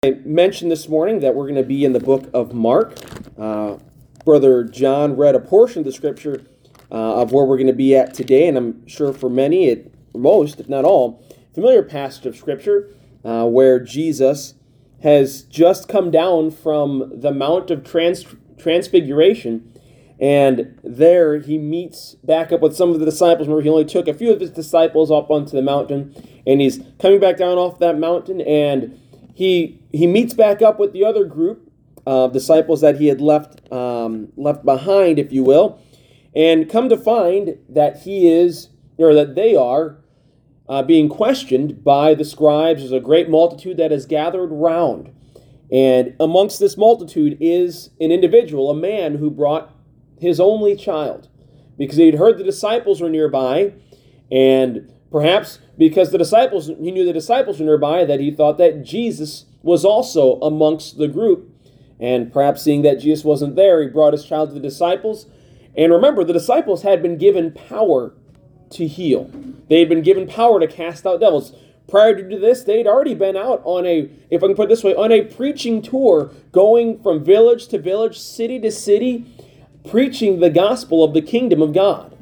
I mentioned this morning that we're going to be in the book of Mark. Brother John read a portion of the scripture of where we're going to be at today, and I'm sure for many, most, if not all, familiar passage of scripture where Jesus has just come down from the Mount of Transfiguration, and there he meets back up with some of the disciples. Remember, he only took a few of his disciples up onto the mountain, and he's coming back down off that mountain, and he meets back up with the other group of disciples that he had left behind, if you will, and come to find that they are being questioned by the scribes. There's a great multitude that is gathered round, and amongst this multitude is an individual, a man who brought his only child, because he'd heard the disciples were nearby, and perhaps because he knew the disciples were nearby, that he thought that Jesus was also amongst the group. And perhaps seeing that Jesus wasn't there, he brought his child to the disciples. And remember, the disciples had been given power to heal. They had been given power to cast out devils. Prior to this, they'd already been out on if I can put it this way, on a preaching tour, going from village to village, city to city, preaching the gospel of the kingdom of God.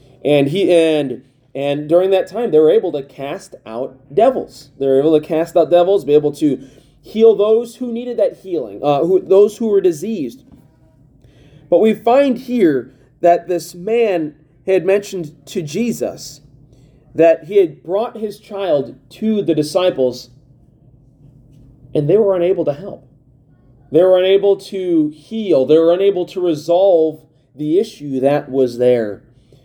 And during that time, they were able to cast out devils. They were able to cast out devils, be able to heal those who needed that healing, those who were diseased. But we find here that this man had mentioned to Jesus that he had brought his child to the disciples, and they were unable to help. They were unable to heal. They were unable to resolve the issue that was there.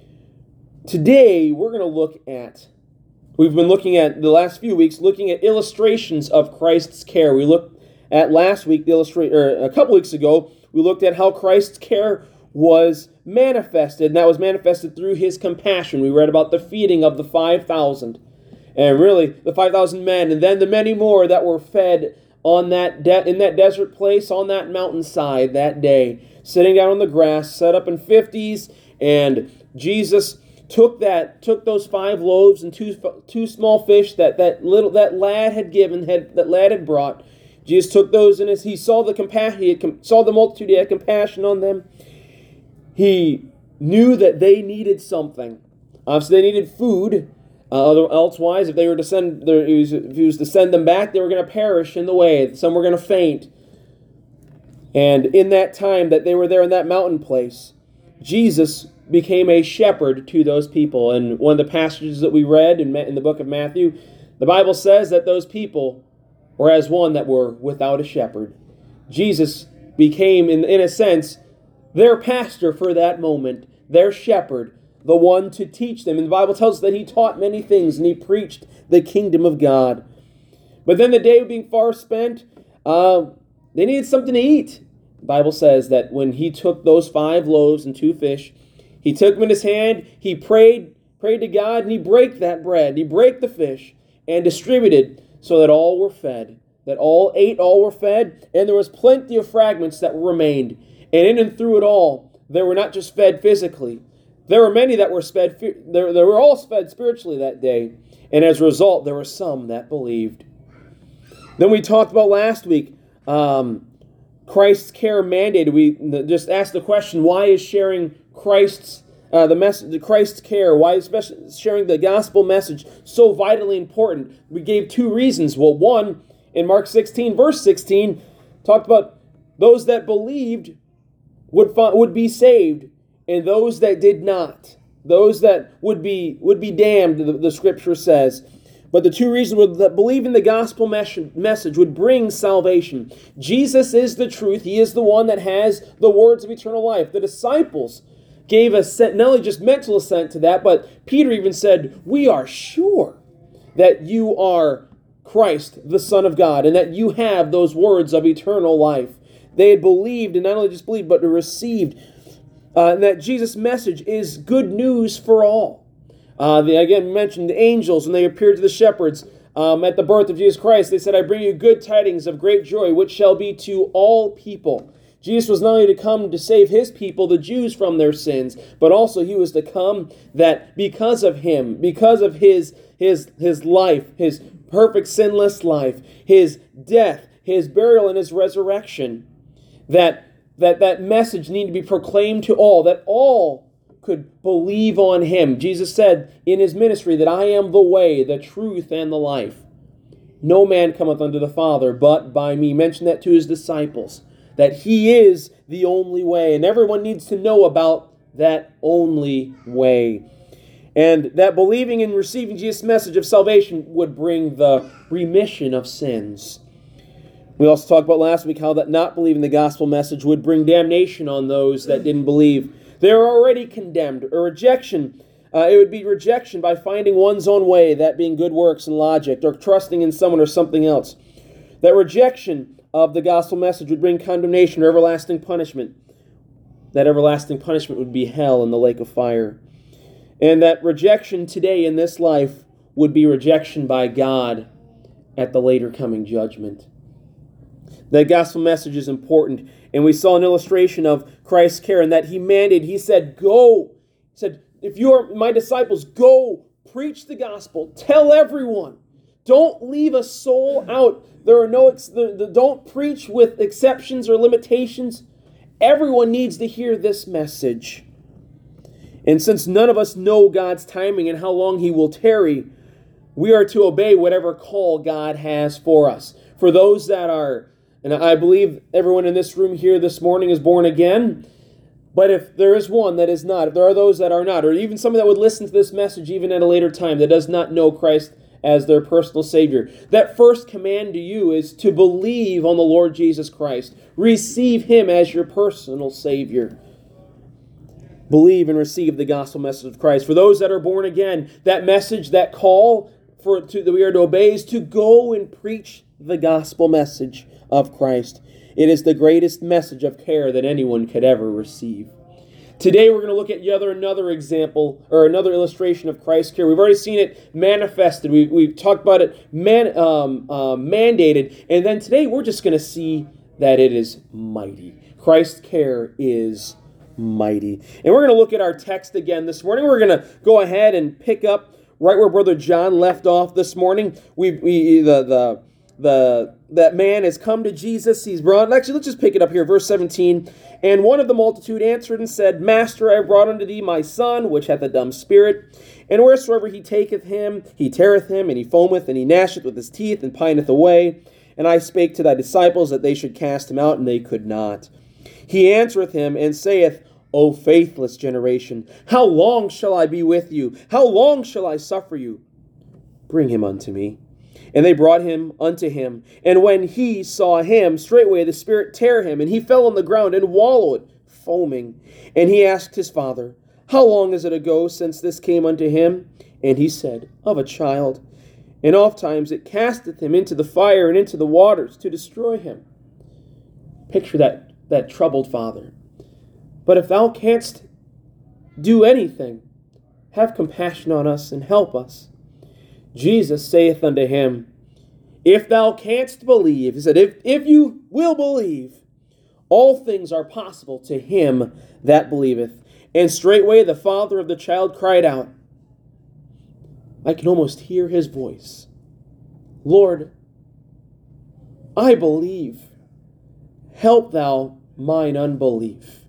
Today, we're going to we've been looking at the last few weeks, looking at illustrations of Christ's care. We looked at last week, a couple weeks ago, we looked at how Christ's care was manifested, and that was manifested through his compassion. We read about the feeding of the 5,000, and really the 5,000 men, and then the many more that were fed on that in that desert place, on that mountainside that day, sitting down on the grass, set up in 50s, and Jesus took those 5 loaves and two small fish that lad had brought. Jesus took those, and as he saw the compassion, he saw the multitude, he had compassion on them. He knew that they needed something. So they needed food. Elsewise, if he was to send them back, they were going to perish in the way. Some were going to faint. And in that time that they were there in that mountain place, Jesus became a shepherd to those people. And one of the passages that we read in the book of Matthew, the Bible says that those people were as one that were without a shepherd. Jesus became, in a sense, their pastor for that moment, their shepherd, the one to teach them. And the Bible tells us that he taught many things and he preached the kingdom of God. But then the day being far spent, they needed something to eat. The Bible says that when he took those 5 loaves and 2 fish, he took them in his hand, he prayed to God, and he broke that bread, he broke the fish, and distributed so that all were fed. That all ate, all were fed, and there was plenty of fragments that remained. And in and through it all, they were not just fed physically. There were many that were fed, they were all fed spiritually that day. And as a result, there were some that believed. Then we talked about last week, Christ's care mandated. We just asked the question, why is sharing Christ's care, why especially sharing the gospel message so vitally important? We gave 2 reasons. Well, one, in Mark 16, verse 16, talked about those that believed would be saved, and those that did not, those that would be damned, the scripture says. But the 2 reasons were that believing the gospel message would bring salvation. Jesus is the truth. He is the one that has the words of eternal life. The disciples gave assent, not only just mental assent to that, but Peter even said, we are sure that you are Christ, the Son of God, and that you have those words of eternal life. They had believed, and not only just believed, but received. And that Jesus' message is good news for all. They again mentioned the angels when they appeared to the shepherds at the birth of Jesus Christ. They said, I bring you good tidings of great joy, which shall be to all people. Jesus was not only to come to save his people, the Jews, from their sins, but also he was to come that because of him, because of his life, his perfect sinless life, his death, his burial and his resurrection, that message needed to be proclaimed to all, that all could believe on him. Jesus said in his ministry that I am the way, the truth, and the life. No man cometh unto the Father but by me. Mention that to his disciples, that he is the only way. And everyone needs to know about that only way. And that believing and receiving Jesus' message of salvation would bring the remission of sins. We also talked about last week how that not believing the gospel message would bring damnation on those that didn't believe. They're already condemned. Or rejection. It would be rejection by finding one's own way, that being good works and logic, or trusting in someone or something else. That rejection of the gospel message would bring condemnation or everlasting punishment. That everlasting punishment would be hell in the lake of fire. And that rejection today in this life would be rejection by God at the later coming judgment. The gospel message is important. And we saw an illustration of Christ's care in that he said, go. He said, if you are my disciples, go preach the gospel. Tell everyone. Don't leave a soul out. Don't preach with exceptions or limitations. Everyone needs to hear this message. And since none of us know God's timing and how long he will tarry, we are to obey whatever call God has for us. For those that are, and I believe everyone in this room here this morning is born again, but if there is one that is not, if there are those that are not, or even someone that would listen to this message even at a later time that does not know Christ as their personal Savior, that first command to you is to believe on the Lord Jesus Christ. Receive him as your personal Savior. Believe and receive the gospel message of Christ. For those that are born again, that message, that call that we are to obey is to go and preach the gospel message of Christ. It is the greatest message of care that anyone could ever receive. Today we're going to look at another example, or another illustration of Christ's care. We've already seen it manifested. We've talked about it mandated. And then today we're just going to see that it is mighty. Christ's care is mighty. And we're going to look at our text again this morning. We're going to go ahead and pick up right where Brother John left off this morning. That man has come to Jesus. Let's just pick it up here, verse 17. And one of the multitude answered and said, Master, I have brought unto thee my son, which hath a dumb spirit. And wheresoever he taketh him, he teareth him, and he foameth, and he gnasheth with his teeth, and pineth away. And I spake to thy disciples that they should cast him out, and they could not. He answereth him, and saith, O faithless generation, how long shall I be with you? How long shall I suffer you? Bring him unto me. And they brought him unto him. And when he saw him, straightway the spirit tare him, and he fell on the ground and wallowed, foaming. And he asked his father, How long is it ago since this came unto him? And he said, Of a child. And ofttimes it casteth him into the fire and into the waters to destroy him. Picture that troubled father. But if thou canst do anything, have compassion on us and help us. Jesus saith unto him, If thou canst believe, he said, if you will believe, all things are possible to him that believeth. And straightway the father of the child cried out. I can almost hear his voice. Lord, I believe. Help thou mine unbelief.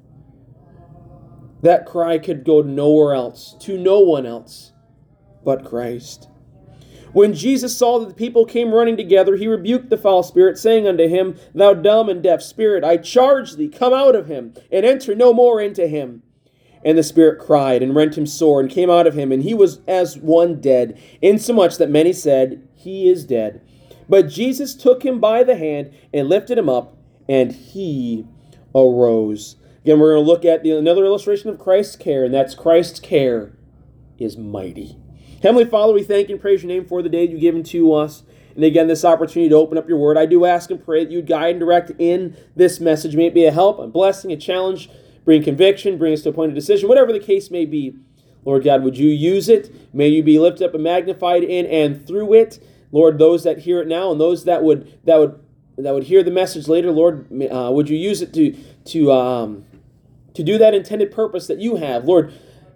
That cry could go nowhere else, to no one else but Christ. When Jesus saw that the people came running together, he rebuked the foul spirit, saying unto him, Thou dumb and deaf spirit, I charge thee, come out of him, and enter no more into him. And the spirit cried, and rent him sore, and came out of him, and he was as one dead, insomuch that many said, He is dead. But Jesus took him by the hand, and lifted him up, and he arose. Again, we're going to look at another illustration of Christ's care, and that's Christ's care is mighty. Heavenly Father, we thank and praise your name for the day you've given to us. And again, this opportunity to open up your word. I do ask and pray that you guide and direct in this message. May it be a help, a blessing, a challenge, bring conviction, bring us to a point of decision, whatever the case may be. Lord God, would you use it? May you be lifted up and magnified in and through it. Lord, those that hear it now and those that would hear the message later, Lord, would you use it to do that intended purpose that you have. Lord,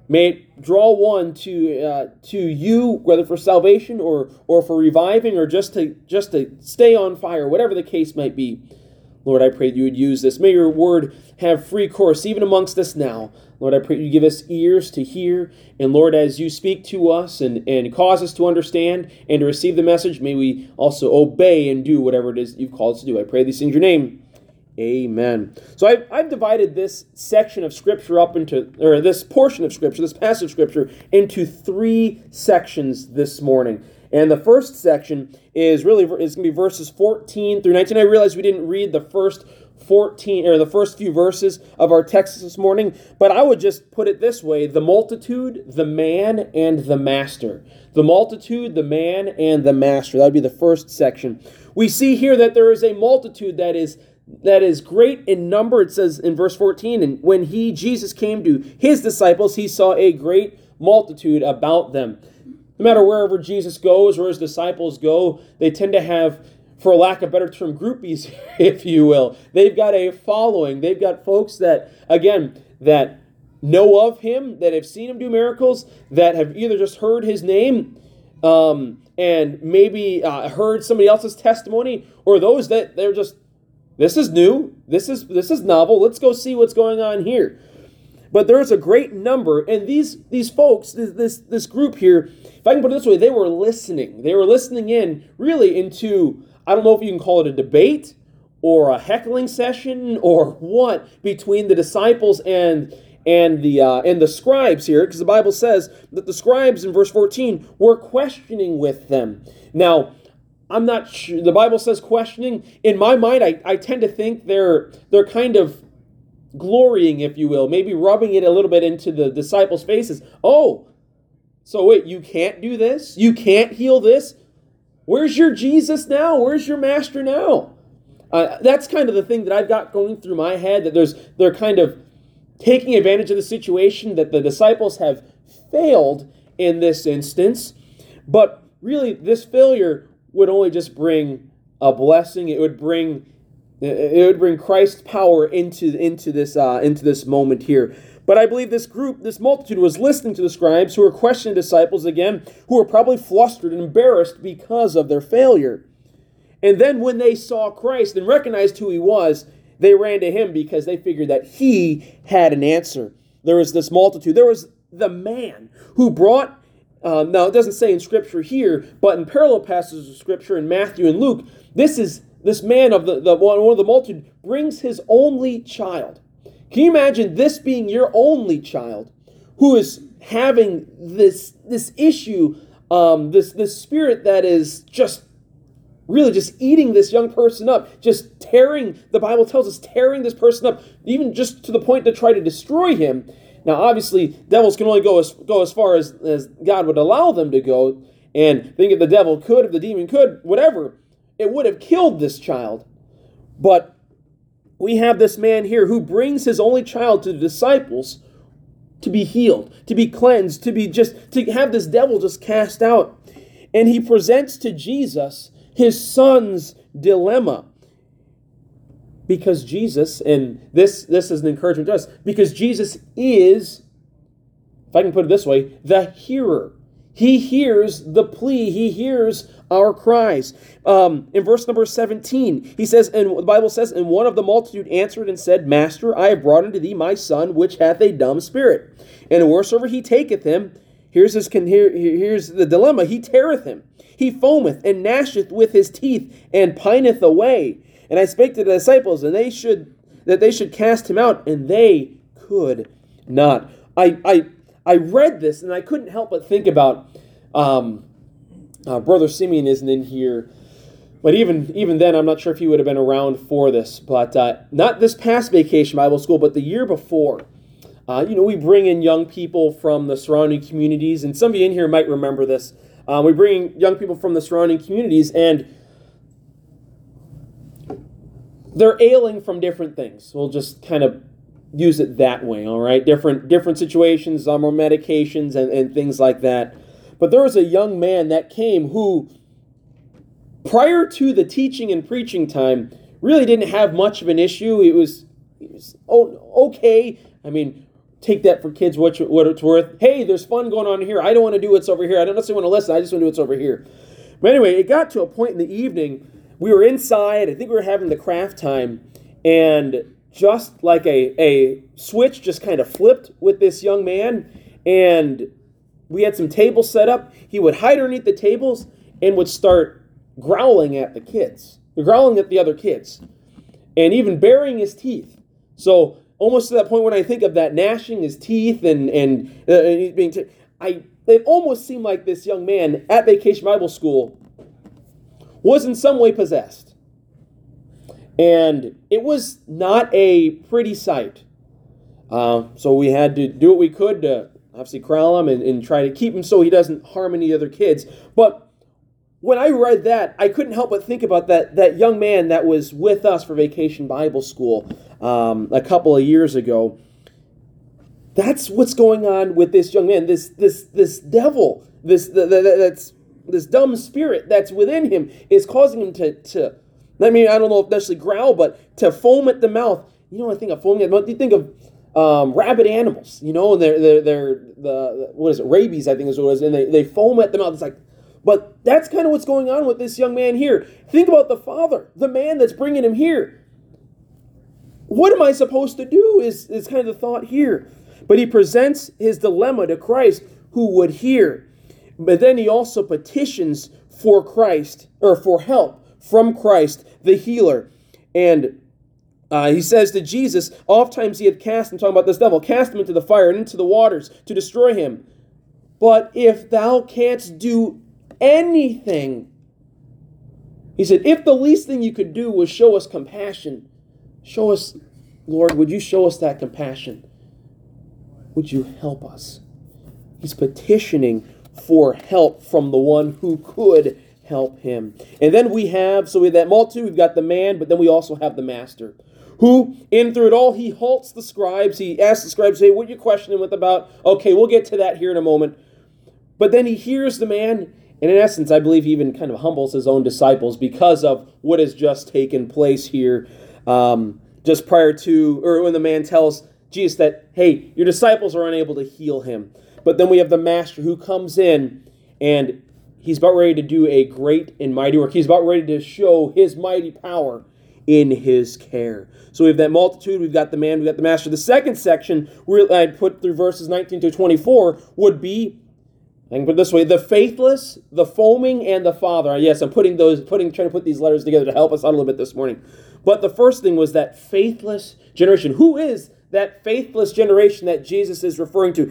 May it draw one to you, whether for salvation or for reviving or just to stay on fire, whatever the case might be. Lord, I pray that you would use this. May your word have free course even amongst us now. Lord, I pray you give us ears to hear. And Lord, as you speak to us and cause us to understand and to receive the message, may we also obey and do whatever it is you've called us to do. I pray these things in your name. Amen. So I've divided this section of Scripture up into, or this portion of Scripture, this passage of Scripture, into 3 sections this morning. And the first section is going to be verses 14 through 19. I realize we didn't read the first few verses of our text this morning, but I would just put it this way: the multitude, the man, and the master. The multitude, the man, and the master. That would be the first section. We see here that there is a multitude that is great in number. It says in verse 14, and when Jesus came to his disciples, he saw a great multitude about them. No matter wherever Jesus goes or his disciples go, they tend to have, for lack of a better term, groupies, if you will. They've got a following. They've got folks that know of him, that have seen him do miracles, that have either just heard his name and maybe heard somebody else's testimony, or those that they're just, this is new, this is novel, let's go see what's going on here. But there's a great number, and these folks, this group here, if I can put it this way, they were listening. They were listening in really into, I don't know if you can call it a debate or a heckling session or what, between the disciples and the scribes here, because the Bible says that the scribes in verse 14 were questioning with them. Now, I'm not sure. The Bible says questioning. In my mind, I tend to think they're kind of glorying, if you will, maybe rubbing it a little bit into the disciples' faces. Oh, so wait, you can't do this? You can't heal this? Where's your Jesus now? Where's your master now? That's kind of the thing that I've got going through my head, that they're kind of taking advantage of the situation, that the disciples have failed in this instance. But really, this failure would only just bring a blessing. It would bring Christ's power into this moment here. But I believe this multitude was listening to the scribes who were questioning disciples again, who were probably flustered and embarrassed because of their failure. And then when they saw Christ and recognized who he was, they ran to him because they figured that he had an answer. There was this multitude. There was the man who brought, now it doesn't say in Scripture here, but in parallel passages of Scripture in Matthew and Luke, this man of one of the multitude brings his only child. Can you imagine this being your only child who is having this issue, this spirit that is just really just eating this young person up, just tearing, the Bible tells us, tearing this person up, even just to the point to try to destroy him. Now, obviously, devils can only go as far as God would allow them to go, and think if the devil could, if the demon could, whatever, it would have killed this child. But we have this man here who brings his only child to the disciples to be healed, to be cleansed, to have this devil just cast out. And he presents to Jesus his son's dilemma. Because Jesus, and this is an encouragement to us, because Jesus is, if I can put it this way, the hearer. He hears the plea. He hears our cries. In verse number 17, he says, and the Bible says, and one of the multitude answered and said, Master, I have brought unto thee my son, which hath a dumb spirit. And wheresoever he taketh him, here's the dilemma, he teareth him. He foameth and gnasheth with his teeth and pineth away. And I spake to the disciples, and they should cast him out, and they could not. I read this, and I couldn't help but think about, Brother Simeon isn't in here, but even then, I'm not sure if he would have been around for this, but not this past Vacation Bible School, but the year before. We bring in young people from the surrounding communities, and some of you in here might remember this. We bring in young people from the surrounding communities, and they're ailing from different things. We'll just kind of use it that way, all right? Different situations, more medications and things like that. But there was a young man that came who, prior to the teaching and preaching time, really didn't have much of an issue. It was okay. I mean, take that for kids what it's worth. Hey, there's fun going on here. I don't want to do what's over here. I don't necessarily want to listen. I just want to do what's over here. But anyway, it got to a point in the evening. We were inside. I think we were having the craft time. And just like a switch just kind of flipped with this young man. And we had some tables set up. He would hide underneath the tables and would start growling at the kids. Growling at the other kids. And even baring his teeth. So almost to that point when I think of that, gnashing his teeth and being it almost seemed like this young man at Vacation Bible School was in some way possessed. And it was not a pretty sight. So we had to do what we could to obviously corral him and try to keep him so he doesn't harm any other kids. But when I read that, I couldn't help but think about that young man that was with us for Vacation Bible School a couple of years ago. That's what's going on with this young man. This devil, this dumb spirit that's within him is causing him to I don't know if necessarily growl, but to foam at the mouth. You know, I think of foaming at the mouth. You think of rabid animals. You know, they're what is it? Rabies, I think is what it is, and they foam at the mouth. It's like. But that's kind of what's going on with this young man here. Think about the father, the man that's bringing him here. What am I supposed to do is kind of the thought here. But he presents his dilemma to Christ, who would hear. But then he also petitions for Christ, or for help from Christ, the healer. And he says to Jesus, oftentimes he had cast him, talking about this devil, cast him into the fire and into the waters to destroy him. But if thou canst do anything, he said, if the least thing you could do was show us compassion, show us, Lord, would you show us that compassion? Would you help us? He's petitioning for help from the one who could help him. And then we have that multitude, we've got the man, but then we also have the master, who, in through it all, he halts the scribes. He asks the scribes, hey, what are you questioning with about? Okay, we'll get to that here in a moment. But then he hears the man. And in essence, I believe he even kind of humbles his own disciples because of what has just taken place here just prior to, or when the man tells Jesus that, hey, your disciples are unable to heal him. But then we have the master who comes in and he's about ready to do a great and mighty work. He's about ready to show his mighty power in his care. So we have that multitude, we've got the man, we've got the master. The second section, I'd put through verses 19 to 24, would be, I can put it this way, the faithless, the foaming, and the father. Yes, I'm trying to put these letters together to help us out a little bit this morning. But the first thing was that faithless generation. Who is that faithless generation that Jesus is referring to?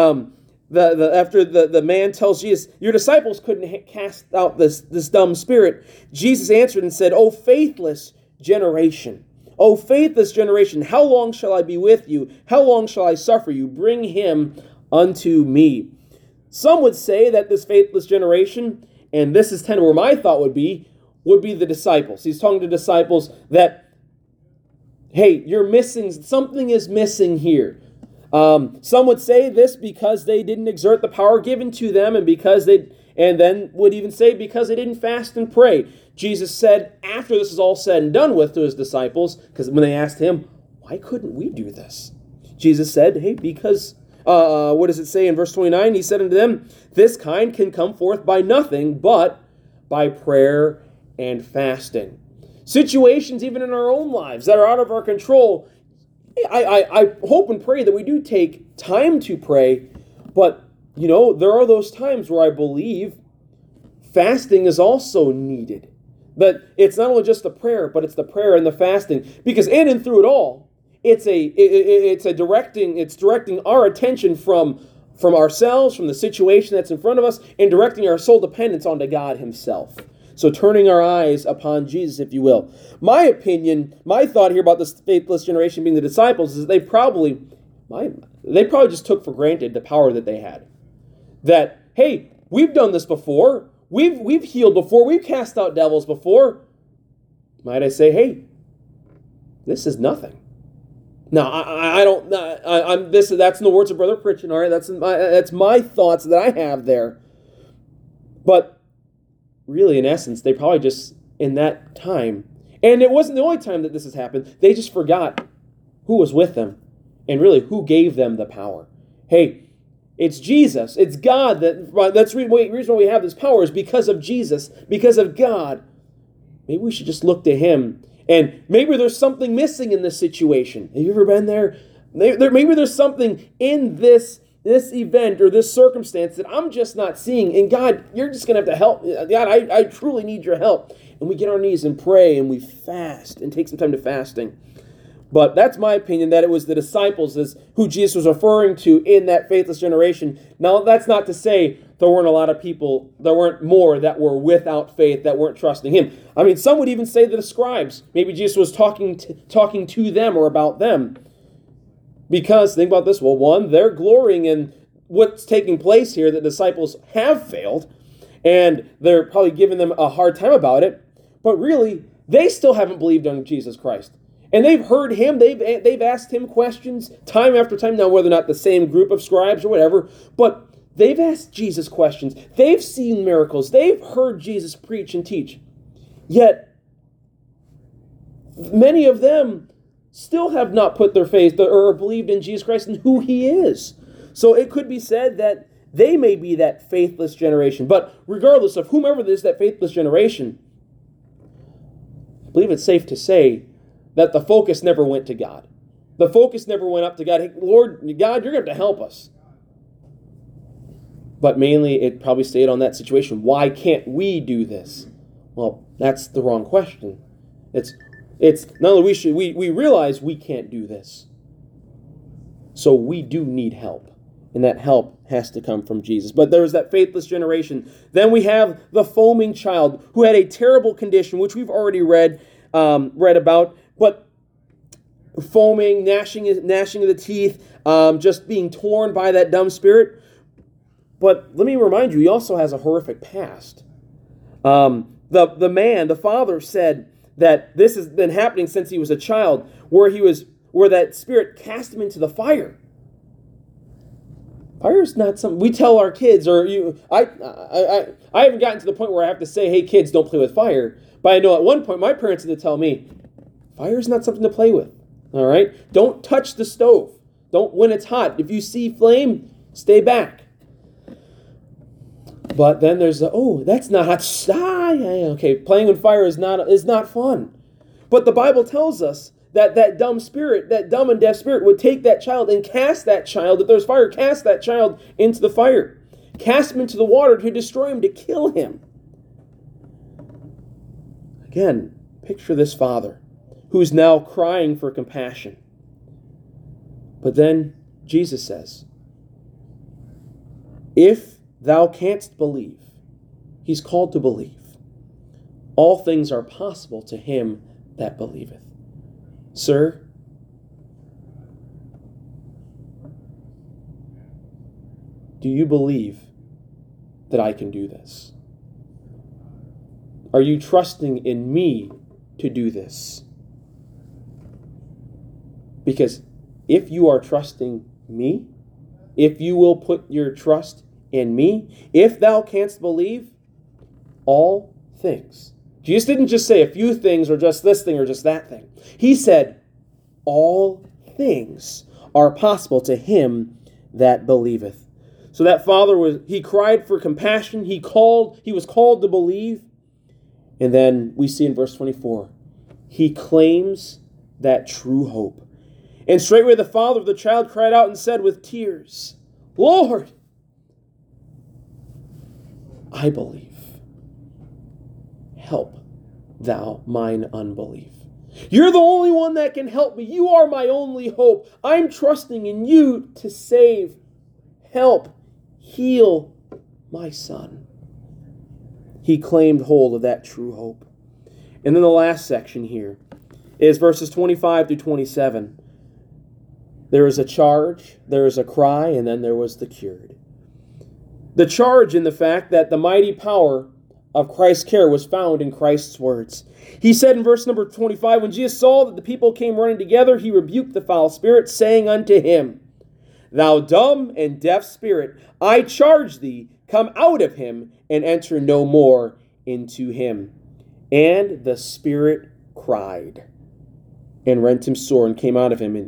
After the man tells Jesus, your disciples couldn't cast out this dumb spirit, Jesus answered and said, O faithless generation, O faithless generation, how long shall I be with you? How long shall I suffer you? Bring him unto me. Some would say that this faithless generation, and this is kind of where my thought would be the disciples. He's talking to disciples that, hey, you're missing, something is missing here. Some would say this because they didn't exert the power given to them, and then would even say because they didn't fast and pray. Jesus said, after this is all said and done with to his disciples, because when they asked him, why couldn't we do this? Jesus said, hey, because... what does it say in verse 29? He said unto them, this kind can come forth by nothing but by prayer and fasting. Situations even in our own lives that are out of our control, I hope and pray that we do take time to pray, but, there are those times where I believe fasting is also needed. That it's not only just the prayer, but it's the prayer and the fasting. Because in and through it all, it's directing our attention from ourselves, from the situation that's in front of us, and directing our sole dependence onto God himself. So turning our eyes upon Jesus, if you will. My opinion, my thought here about this faithless generation being the disciples is they probably just took for granted the power that they had. That, hey, we've done this before. We've healed before. We've cast out devils before. Might I say, hey, this is nothing. Now, that's in the words of Brother Pritchett, all right? That's my thoughts that I have there. But really, in essence, they probably just, in that time, and it wasn't the only time that this has happened, they just forgot who was with them. And really, who gave them the power? Hey, it's Jesus. It's God. That's the reason why we have this power is because of Jesus, because of God. Maybe we should just look to Him. And maybe there's something missing in this situation. Have you ever been there? Maybe there's something in this event or this circumstance that I'm just not seeing. And God, you're just going to have to help. God, I truly need your help. And we get on our knees and pray and we fast and take some time to fasting. But that's my opinion, that it was the disciples is who Jesus was referring to in that faithless generation. Now, that's not to say there weren't a lot of people, there weren't more that were without faith, that weren't trusting Him. I mean, some would even say that the scribes, maybe Jesus was talking to them or about them. Because, think about this, well, one, they're glorying in what's taking place here. The disciples have failed, and they're probably giving them a hard time about it. But really, they still haven't believed on Jesus Christ. And they've heard Him, they've asked Him questions time after time, now whether or not the same group of scribes or whatever, but they've asked Jesus questions. They've seen miracles. They've heard Jesus preach and teach. Yet, many of them still have not put their faith or believed in Jesus Christ and who He is. So it could be said that they may be that faithless generation. But regardless of whomever is that faithless generation, I believe it's safe to say that the focus never went to God. The focus never went up to God. Hey, Lord, God, you're going to have to help us. But mainly it probably stayed on that situation. Why can't we do this? Well, that's the wrong question. It's not only we realize we can't do this. So we do need help. And that help has to come from Jesus. But there's that faithless generation. Then we have the foaming child who had a terrible condition, which we've already read about. But foaming, gnashing of the teeth, just being torn by that dumb spirit. But let me remind you, he also has a horrific past. The father said that this has been happening since he was a child, where that spirit cast him into the fire. Fire is not something we tell our kids, or I haven't gotten to the point where I have to say, hey kids, don't play with fire. But I know at one point my parents had to tell me, fire is not something to play with. All right? Don't touch the stove. Don't when it's hot. If you see flame, stay back. But then there's that's not hot. Okay, playing with fire is not fun. But the Bible tells us that dumb spirit, that dumb and deaf spirit would take that child and cast that child, if there's fire, cast that child into the fire. Cast him into the water to destroy him, to kill him. Again, picture this father who's now crying for compassion. But then Jesus says, if thou canst believe, he's called to believe. All things are possible to him that believeth. Sir, do you believe that I can do this? Are you trusting in me to do this? Because if you are trusting me, if you will put your trust in me, if thou canst believe, all things. Jesus didn't just say a few things or just this thing or just that thing. He said, all things are possible to him that believeth. So that father he cried for compassion. He was called to believe. And then we see in verse 24, he claims that true hope. And straightway the father of the child cried out and said with tears, Lord, I believe. Help thou mine unbelief. You're the only one that can help me. You are my only hope. I'm trusting in you to save, help, heal my son. He claimed hold of that true hope. And then the last section here is verses 25 through 27. There is a charge, there is a cry, and then there was the cured. The charge in the fact that the mighty power of Christ's care was found in Christ's words. He said in verse number 25, when Jesus saw that the people came running together, he rebuked the foul spirit, saying unto him, Thou dumb and deaf spirit, I charge thee, come out of him, and enter no more into him. And the spirit cried, and rent him sore, and came out of him, and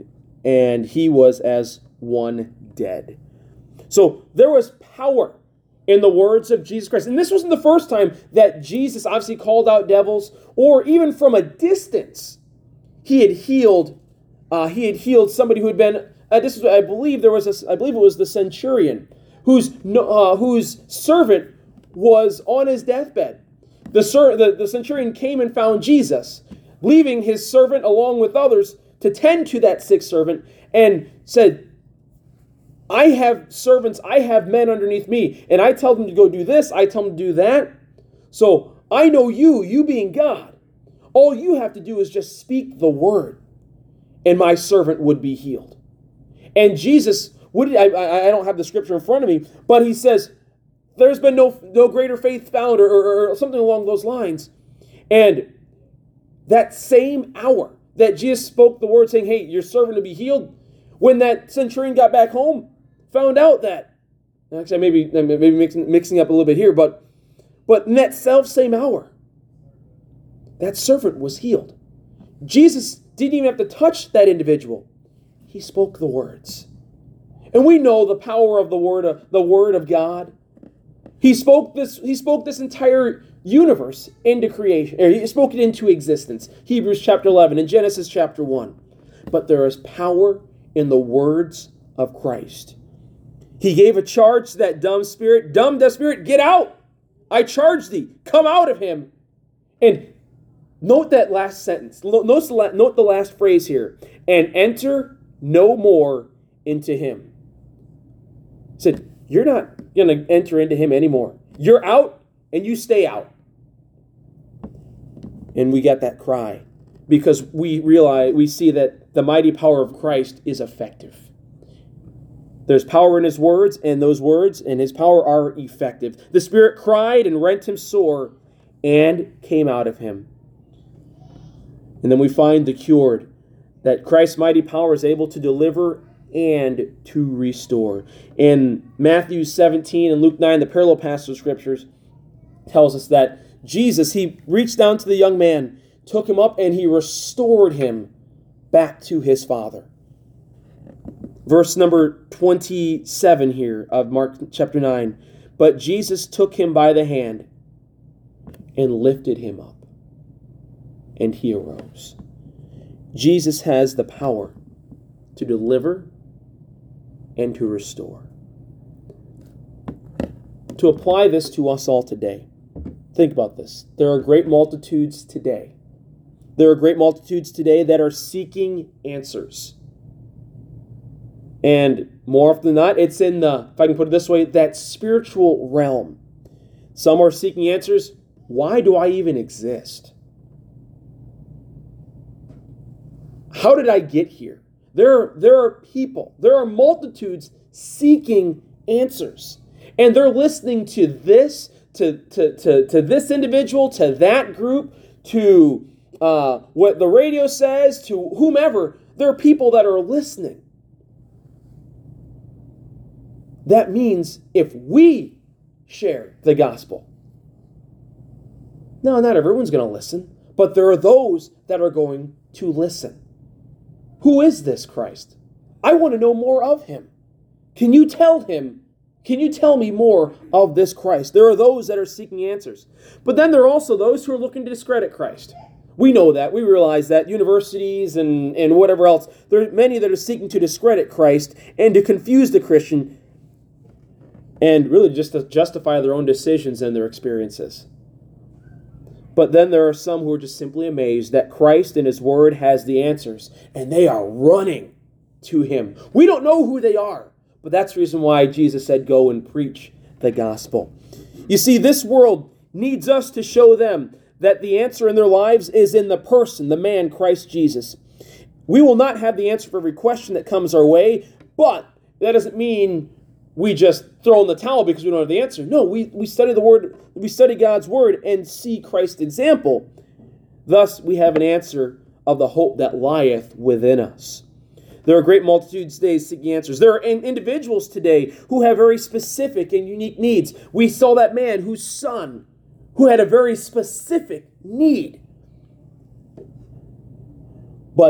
and he was as one dead. So there was power in the words of Jesus Christ. And this wasn't the first time that Jesus obviously called out devils, or even from a distance, he had healed somebody who had been. I believe it was the centurion whose servant was on his deathbed. The centurion came and found Jesus, leaving his servant along with others to tend to that sick servant, and said, I have servants, I have men underneath me, and I tell them to go do this, I tell them to do that. So I know you being God, all you have to do is just speak the word, and my servant would be healed. And Jesus, I don't have the scripture in front of me, but he says, there's been no greater faith found, or something along those lines. And that same hour that Jesus spoke the word saying, hey, your servant will be healed, when that centurion got back home, found out that, actually maybe mixing up a little bit here, but in that same hour, that servant was healed. Jesus didn't even have to touch that individual. He spoke the words. And we know the power of the word of God. He spoke this entire universe into creation, or he spoke it into existence. Hebrews chapter 11 and Genesis chapter 1. But there is power in the words of Christ. He gave a charge to that dumb deaf spirit, get out! I charge thee, come out of him. And note that last sentence. Note the last phrase here. And enter no more into him. He said, you're not going to enter into him anymore. You're out, and you stay out. And we get that cry because we see that the mighty power of Christ is effective. There's power in his words, and those words and his power are effective. The Spirit cried and rent him sore and came out of him. And then we find the cured, that Christ's mighty power is able to deliver and to restore. In Matthew 17 and Luke 9, the parallel passage of scriptures tells us that Jesus, he reached down to the young man, took him up, and he restored him back to his father. Verse number 27 here of Mark chapter 9. But Jesus took him by the hand and lifted him up, and he arose. Jesus has the power to deliver and to restore. To apply this to us all today, think about this. There are great multitudes today. There are great multitudes today that are seeking answers. And more often than not, it's in if I can put it this way, that spiritual realm. Some are seeking answers. Why do I even exist? How did I get here? There are people, there are multitudes seeking answers. And they're listening to this, to this individual, to that group, to what the radio says, to whomever. There are people that are listening. That means if we share the gospel. Now, not everyone's going to listen, but there are those that are going to listen. Who is this Christ? I want to know more of him. Can you tell me more of this Christ? There are those that are seeking answers. But then there are also those who are looking to discredit Christ. We know that. We realize that. Universities and whatever else, there are many that are seeking to discredit Christ and to confuse the Christian and really just to justify their own decisions and their experiences. But then there are some who are just simply amazed that Christ and his word has the answers, and they are running to him. We don't know who they are, but that's the reason why Jesus said, go and preach the gospel. You see, this world needs us to show them that the answer in their lives is in the person, the man, Christ Jesus. We will not have the answer for every question that comes our way, but that doesn't mean we just throw in the towel because we don't have the answer. No, we study the word, we study God's word and see Christ's example. Thus, we have an answer of the hope that lieth within us. There are great multitudes today seeking answers. There are individuals today who have very specific and unique needs. We saw that man whose son, who had a very specific need. But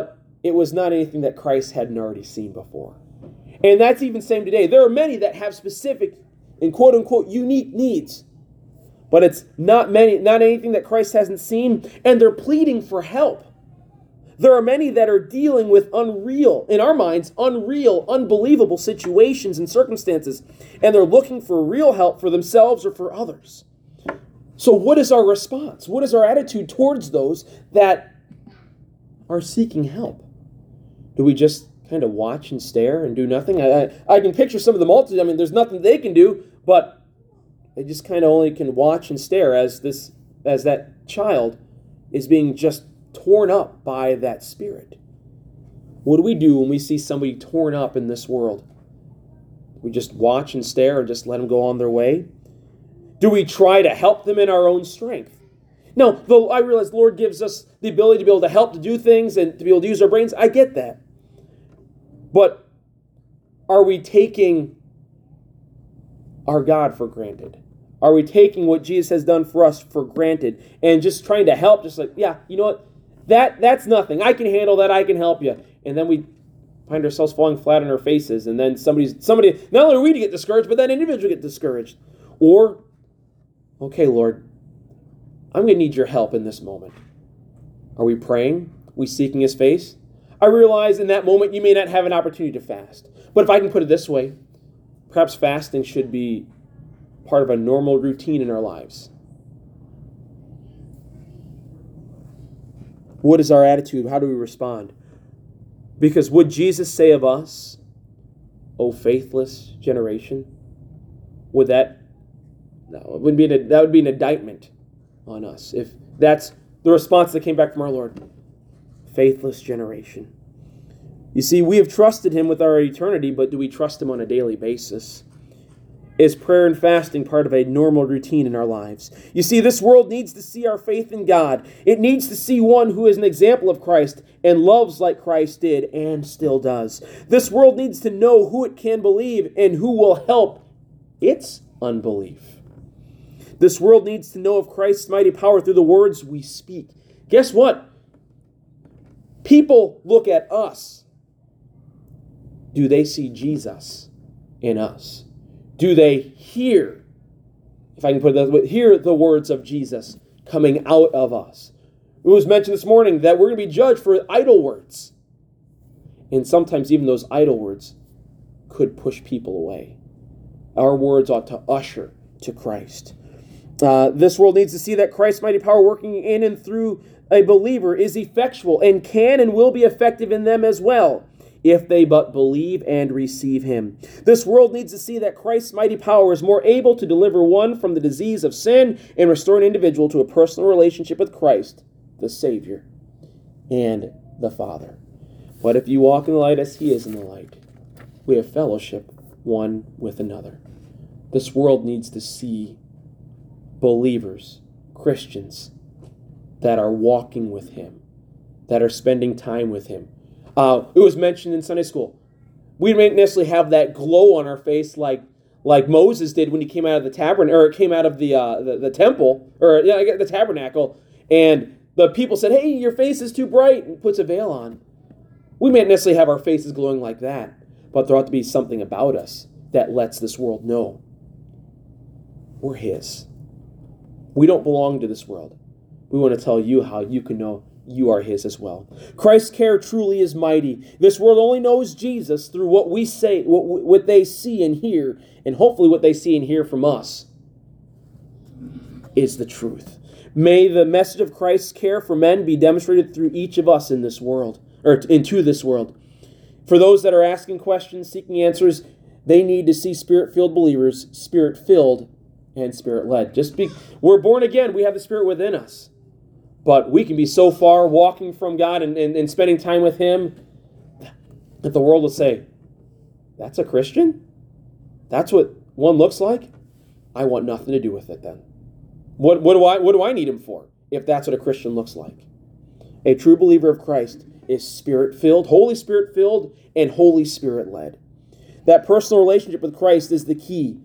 it was not anything that Christ hadn't already seen before. And that's even the same today. There are many that have specific and quote-unquote unique needs. But it's not anything that Christ hasn't seen, and they're pleading for help. There are many that are dealing with unreal, in our minds, unreal, unbelievable situations and circumstances, and they're looking for real help for themselves or for others. So what is our response? What is our attitude towards those that are seeking help? Do we just kind of watch and stare and do nothing? I can picture some of the multitude. I mean, there's nothing they can do, but they just kind of only can watch and stare as that child is being just torn up by that spirit. What do we do when we see somebody torn up in this world? We just watch and stare and just let them go on their way? Do we try to help them in our own strength? Now, though I realize the Lord gives us the ability to be able to help to do things and to be able to use our brains, I get that. But are we taking our God for granted? Are we taking what Jesus has done for us for granted and just trying to help, just like, yeah, you know what? That's nothing. I can handle that. I can help you. And then we find ourselves falling flat on our faces, and then somebody, not only are we to get discouraged, but that individual get discouraged. Or, okay, Lord, I'm going to need your help in this moment. Are we praying? Are we seeking his face? I realize in that moment you may not have an opportunity to fast. But if I can put it this way, perhaps fasting should be part of a normal routine in our lives. What is our attitude? How do we respond? Because would Jesus say of us, "O faithless generation"? Would that? No, it wouldn't be. That would be an indictment on us if that's the response that came back from our Lord. Faithless generation. You see, we have trusted him with our eternity, but do we trust him on a daily basis? Is prayer and fasting part of a normal routine in our lives? You see, this world needs to see our faith in God. It needs to see one who is an example of Christ and loves like Christ did and still does. This world needs to know who it can believe and who will help its unbelief. This world needs to know of Christ's mighty power through the words we speak. Guess what? People look at us. Do they see Jesus in us? Do they hear, if I can put it that way, hear the words of Jesus coming out of us? It was mentioned this morning that we're going to be judged for idle words. And sometimes even those idle words could push people away. Our words ought to usher to Christ. This world needs to see that Christ's mighty power working in and through a believer is effectual and can and will be effective in them as well, if they but believe and receive him. This world needs to see that Christ's mighty power is more able to deliver one from the disease of sin and restore an individual to a personal relationship with Christ, the Savior, and the Father. But if you walk in the light as he is in the light, we have fellowship one with another. This world needs to see believers, Christians, that are walking with him, that are spending time with him. It was mentioned in Sunday school. We didn't necessarily have that glow on our face like Moses did when he came out of the tabernacle, or came out of the temple, or the tabernacle, and the people said, "Hey, your face is too bright," and puts a veil on. We may not necessarily have our faces glowing like that, but there ought to be something about us that lets this world know we're his. We don't belong to this world. We want to tell you how you can know you are his as well. Christ's care truly is mighty. This world only knows Jesus through what we say, what they see and hear, and hopefully what they see and hear from us is the truth. May the message of Christ's care for men be demonstrated through each of us in this world, or into this world. For those that are asking questions, seeking answers, they need to see Spirit-filled believers, Spirit-filled and Spirit-led. We're born again. We have the Spirit within us. But we can be so far walking from God and spending time with him that the world will say, "That's a Christian? That's what one looks like? I want nothing to do with it then. What do I need him for if that's what a Christian looks like?" A true believer of Christ is Spirit-filled, Holy Spirit-filled, and Holy Spirit-led. That personal relationship with Christ is the key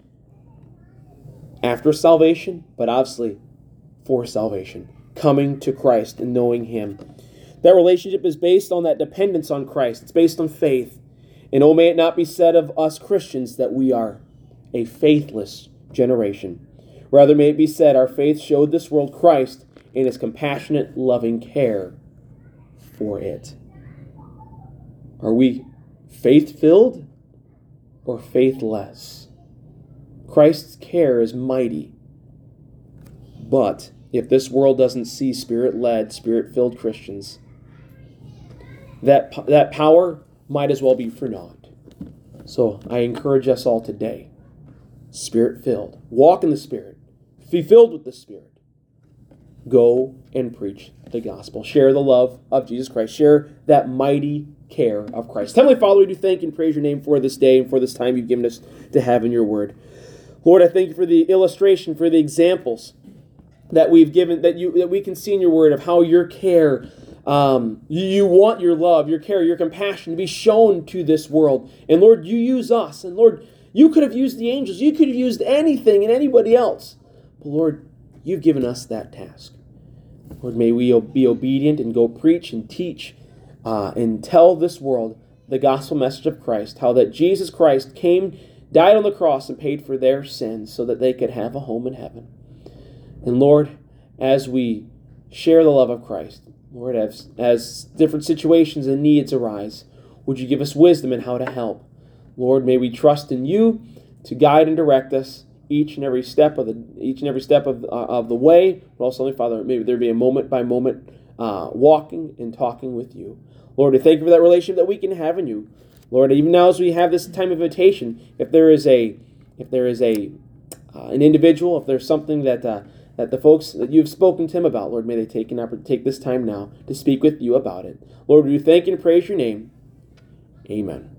after salvation, but obviously for salvation. Coming to Christ and knowing him. That relationship is based on that dependence on Christ. It's based on faith. And oh, may it not be said of us Christians that we are a faithless generation. Rather, may it be said our faith showed this world Christ in his compassionate, loving care for it. Are we faith-filled or faithless? Christ's care is mighty. But if this world doesn't see Spirit-led, Spirit-filled Christians, that power might as well be for naught. So I encourage us all today, Spirit-filled, walk in the Spirit, be filled with the Spirit. Go and preach the gospel. Share the love of Jesus Christ. Share that mighty care of Christ. Heavenly Father, we do thank and praise your name for this day and for this time you've given us to have in your word. Lord, I thank you for the illustration, for the examples that we've given, that we can see in your word of how your care, you want your love, your care, your compassion to be shown to this world. And Lord, you use us. And Lord, you could have used the angels. You could have used anything and anybody else. But Lord, you've given us that task. Lord, may we be obedient and go preach and teach and tell this world the gospel message of Christ, how that Jesus Christ came, died on the cross, and paid for their sins so that they could have a home in heaven. And Lord, as we share the love of Christ, Lord, as different situations and needs arise, would you give us wisdom in how to help? Lord, may we trust in you to guide and direct us each and every step of the way. But also, Father, maybe there be a moment by moment walking and talking with you. Lord, we thank you for that relationship that we can have in you. Lord, even now as we have this time of invitation, if there is an individual, if there's something that the folks that you've spoken to him about, Lord, may they take this time now to speak with you about it. Lord, we thank and praise your name. Amen.